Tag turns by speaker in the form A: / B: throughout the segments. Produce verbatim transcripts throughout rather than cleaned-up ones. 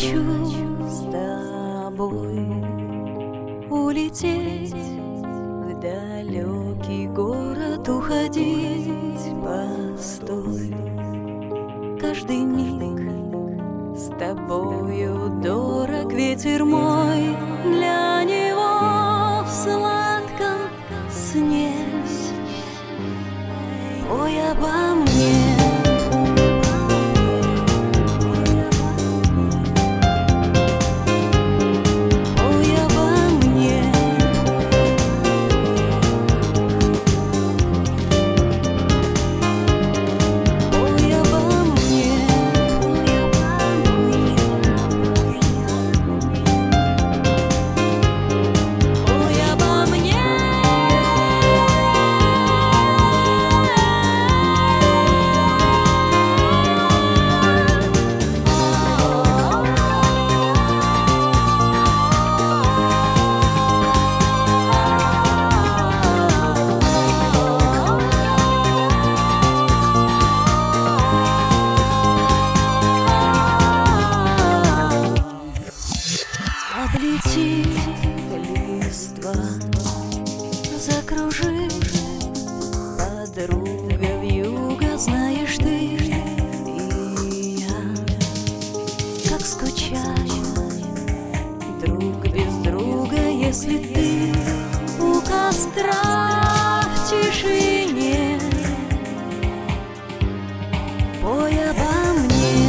A: хочу с тобой улететь в далекий город, уходить. Постой, каждый миг с тобою дорог, ветер мой для него в сладком сне. Пой обо мне, пой обо мне, пой обо мне, пой обо мне. Облети листва, закружи, подруга вьюга, знаешь ты и я, как скучаем друг без друга, если ты у костра в тишине. Пой обо мне,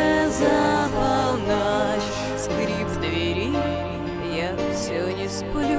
A: скрип двери, я все не сплю.